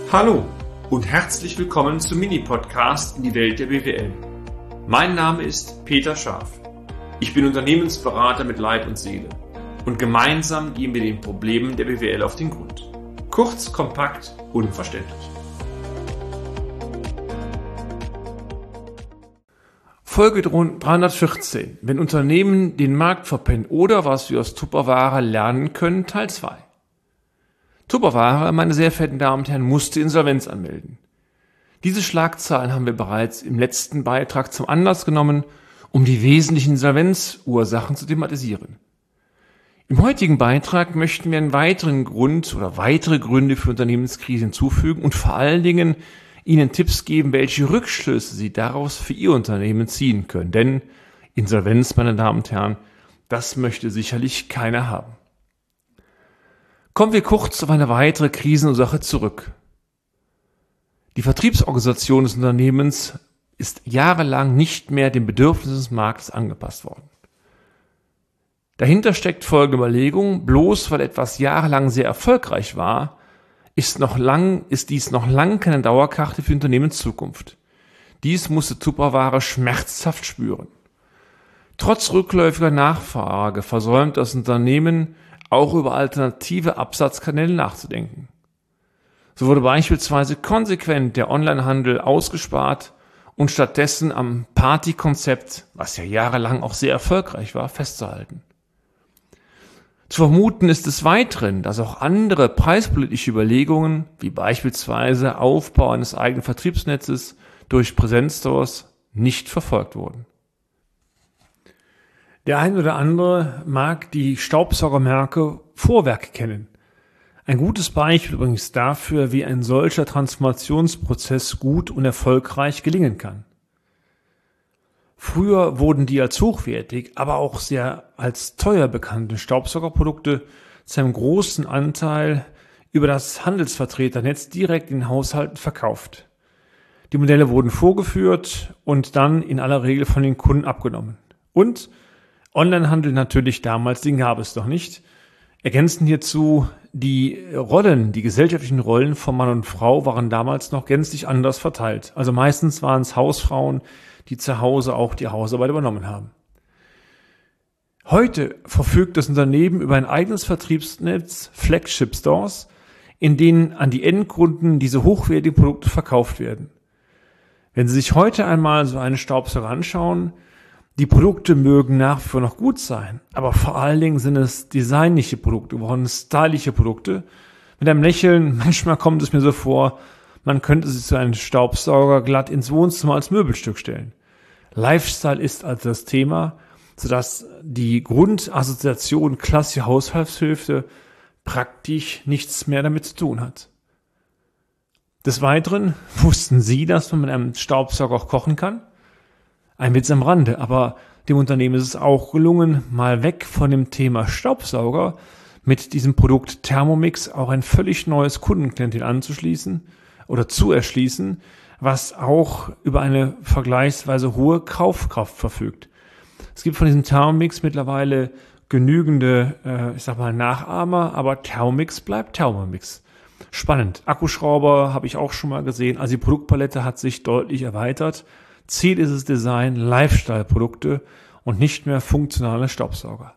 Hallo und herzlich willkommen zum Mini-Podcast in die Welt der BWL. Mein Name ist Peter Scharf. Ich bin Unternehmensberater mit Leib und Seele und gemeinsam gehen wir den Problemen der BWL auf den Grund. Kurz, kompakt, unverständlich. Folge 314. Wenn Unternehmen den Markt verpennen oder was wir aus Tupperware lernen können, Teil 2. Tupperware, meine sehr verehrten Damen und Herren, musste Insolvenz anmelden. Diese Schlagzeilen haben wir bereits im letzten Beitrag zum Anlass genommen, um die wesentlichen Insolvenzursachen zu thematisieren. Im heutigen Beitrag möchten wir einen weiteren Grund oder weitere Gründe für Unternehmenskrise hinzufügen und vor allen Dingen Ihnen Tipps geben, welche Rückschlüsse Sie daraus für Ihr Unternehmen ziehen können. Denn Insolvenz, meine Damen und Herren, das möchte sicherlich keiner haben. Kommen wir kurz auf eine weitere Krisenursache zurück. Die Vertriebsorganisation des Unternehmens ist jahrelang nicht mehr den Bedürfnissen des Marktes angepasst worden. Dahinter steckt folgende Überlegung: bloß weil etwas jahrelang sehr erfolgreich war, ist dies noch lang keine Dauerkarte für Unternehmenszukunft. Dies musste Tupperware schmerzhaft spüren. Trotz rückläufiger Nachfrage versäumt das Unternehmen auch über alternative Absatzkanäle nachzudenken. So wurde beispielsweise konsequent der Onlinehandel ausgespart und stattdessen am Partykonzept, was ja jahrelang auch sehr erfolgreich war, festzuhalten. Zu vermuten ist des Weiteren, dass auch andere preispolitische Überlegungen, wie beispielsweise Aufbau eines eigenen Vertriebsnetzes durch Präsenzstores, nicht verfolgt wurden. Der ein oder andere mag die Staubsaugermarke Vorwerk kennen. Ein gutes Beispiel übrigens dafür, wie ein solcher Transformationsprozess gut und erfolgreich gelingen kann. Früher wurden die als hochwertig, aber auch sehr als teuer bekannten Staubsaugerprodukte zu einem großen Anteil über das Handelsvertreternetz direkt in Haushalten verkauft. Die Modelle wurden vorgeführt und dann in aller Regel von den Kunden abgenommen. Und Onlinehandel natürlich damals, den gab es noch nicht. Ergänzend hierzu die gesellschaftlichen Rollen von Mann und Frau waren damals noch gänzlich anders verteilt. Also meistens waren es Hausfrauen, die zu Hause auch die Hausarbeit übernommen haben. Heute verfügt das Unternehmen über ein eigenes Vertriebsnetz, Flagship Stores, in denen an die Endkunden diese hochwertigen Produkte verkauft werden. Wenn Sie sich heute einmal so einen Staubsauger anschauen, die Produkte mögen nach wie vor noch gut sein, aber vor allen Dingen sind es designliche Produkte, stylische Produkte. Mit einem Lächeln, manchmal kommt es mir so vor, man könnte sich so einen Staubsauger glatt ins Wohnzimmer als Möbelstück stellen. Lifestyle ist also das Thema, sodass die Grundassoziation klassische Haushaltshilfe praktisch nichts mehr damit zu tun hat. Des Weiteren wussten Sie, dass man mit einem Staubsauger auch kochen kann? Ein Witz am Rande, aber dem Unternehmen ist es auch gelungen, mal weg von dem Thema Staubsauger mit diesem Produkt Thermomix auch ein völlig neues Kundenklientel anzuschließen oder zu erschließen, was auch über eine vergleichsweise hohe Kaufkraft verfügt. Es gibt von diesem Thermomix mittlerweile genügende, Nachahmer, aber Thermomix bleibt Thermomix. Spannend. Akkuschrauber habe ich auch schon mal gesehen. Also die Produktpalette hat sich deutlich erweitert. Ziel ist es Design, Lifestyle-Produkte und nicht mehr funktionale Staubsauger.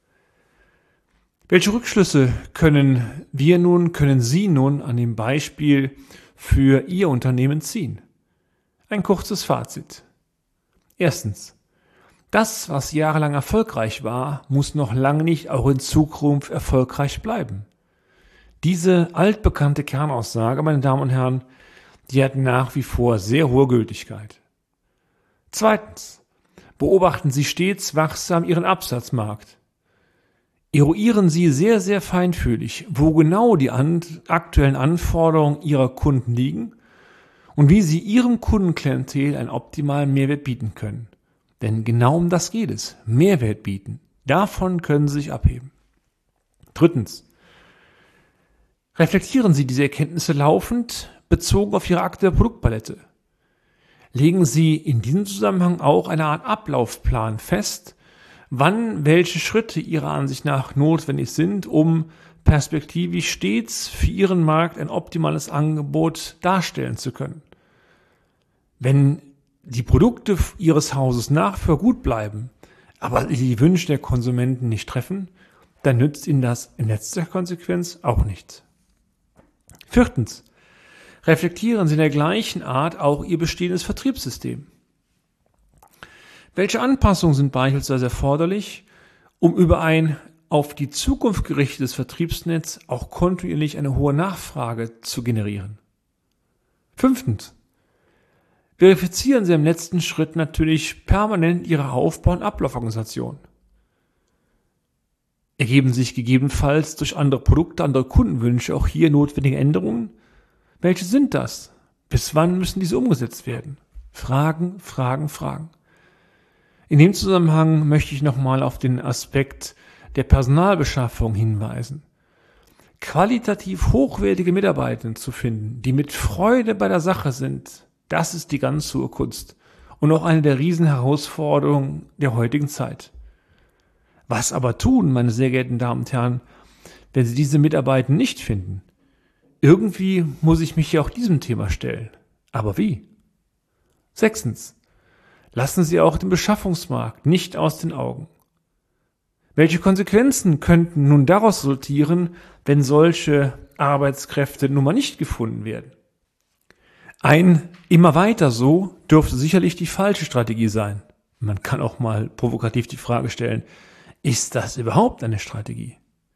Welche Rückschlüsse können Sie nun an dem Beispiel für Ihr Unternehmen ziehen? Ein kurzes Fazit. Erstens. Das, was jahrelang erfolgreich war, muss noch lange nicht auch in Zukunft erfolgreich bleiben. Diese altbekannte Kernaussage, meine Damen und Herren, die hat nach wie vor sehr hohe Gültigkeit. Zweitens. Beobachten Sie stets wachsam Ihren Absatzmarkt. Eruieren Sie sehr, sehr feinfühlig, wo genau die aktuellen Anforderungen Ihrer Kunden liegen und wie Sie Ihrem Kundenklientel einen optimalen Mehrwert bieten können. Denn genau um das geht es. Mehrwert bieten. Davon können Sie sich abheben. Drittens. Reflektieren Sie diese Erkenntnisse laufend bezogen auf Ihre aktuelle Produktpalette. Legen Sie in diesem Zusammenhang auch eine Art Ablaufplan fest, wann welche Schritte Ihrer Ansicht nach notwendig sind, um perspektivisch stets für Ihren Markt ein optimales Angebot darstellen zu können. Wenn die Produkte Ihres Hauses nach wie vor gut bleiben, aber die Wünsche der Konsumenten nicht treffen, dann nützt Ihnen das in letzter Konsequenz auch nichts. 4. Reflektieren Sie in der gleichen Art auch Ihr bestehendes Vertriebssystem. Welche Anpassungen sind beispielsweise erforderlich, um über ein auf die Zukunft gerichtetes Vertriebsnetz auch kontinuierlich eine hohe Nachfrage zu generieren? 5. Verifizieren Sie im letzten Schritt natürlich permanent Ihre Aufbau- und Ablauforganisation. Ergeben sich gegebenenfalls durch andere Produkte, andere Kundenwünsche auch hier notwendige Änderungen? Welche sind das? Bis wann müssen diese umgesetzt werden? Fragen, Fragen, Fragen. In dem Zusammenhang möchte ich nochmal auf den Aspekt der Personalbeschaffung hinweisen. Qualitativ hochwertige Mitarbeiter zu finden, die mit Freude bei der Sache sind, das ist die ganz hohe Kunst und auch eine der Riesenherausforderungen der heutigen Zeit. Was aber tun, meine sehr geehrten Damen und Herren, wenn Sie diese Mitarbeiter nicht finden? Irgendwie muss ich mich ja auch diesem Thema stellen. Aber wie? 6. Lassen Sie auch den Beschaffungsmarkt nicht aus den Augen. Welche Konsequenzen könnten nun daraus resultieren, wenn solche Arbeitskräfte nun mal nicht gefunden werden? Ein immer weiter so dürfte sicherlich die falsche Strategie sein. Man kann auch mal provokativ die Frage stellen, ist das überhaupt eine Strategie?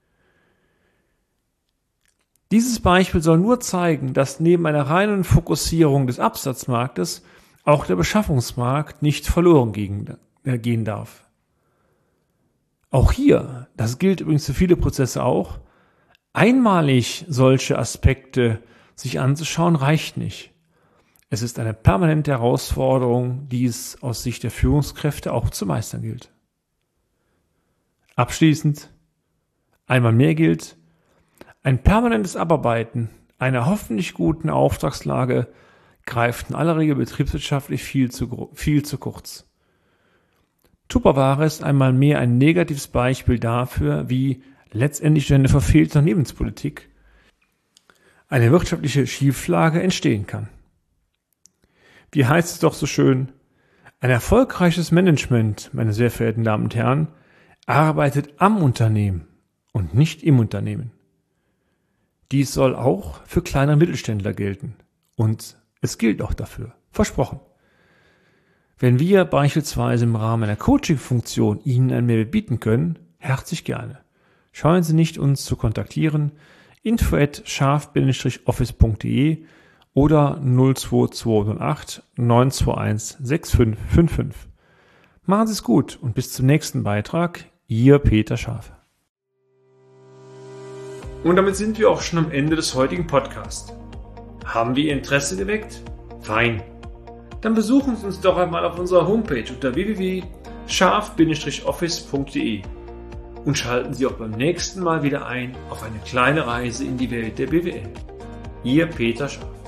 Dieses Beispiel soll nur zeigen, dass neben einer reinen Fokussierung des Absatzmarktes auch der Beschaffungsmarkt nicht verloren gehen darf. Auch hier, das gilt übrigens für viele Prozesse auch, einmalig solche Aspekte sich anzuschauen, reicht nicht. Es ist eine permanente Herausforderung, die es aus Sicht der Führungskräfte auch zu meistern gilt. Abschließend, einmal mehr gilt, ein permanentes Abarbeiten einer hoffentlich guten Auftragslage greift in aller Regel betriebswirtschaftlich viel zu kurz. Tupperware ist einmal mehr ein negatives Beispiel dafür, wie letztendlich durch eine verfehlte Unternehmenspolitik eine wirtschaftliche Schieflage entstehen kann. Wie heißt es doch so schön, ein erfolgreiches Management, meine sehr verehrten Damen und Herren, arbeitet am Unternehmen und nicht im Unternehmen. Dies soll auch für kleine Mittelständler gelten und es gilt auch dafür. Versprochen. Wenn wir beispielsweise im Rahmen einer Coaching-Funktion Ihnen einen Mehrwert bieten können, herzlich gerne. Scheuen Sie nicht, uns zu kontaktieren. info@scharf-office.de oder 02208 921 6555. Machen Sie es gut und bis zum nächsten Beitrag. Ihr Peter Scharf. Und damit sind wir auch schon am Ende des heutigen Podcasts. Haben wir Ihr Interesse geweckt? Fein. Dann besuchen Sie uns doch einmal auf unserer Homepage unter www.scharf-office.de und schalten Sie auch beim nächsten Mal wieder ein auf eine kleine Reise in die Welt der BWL. Ihr Peter Scharf.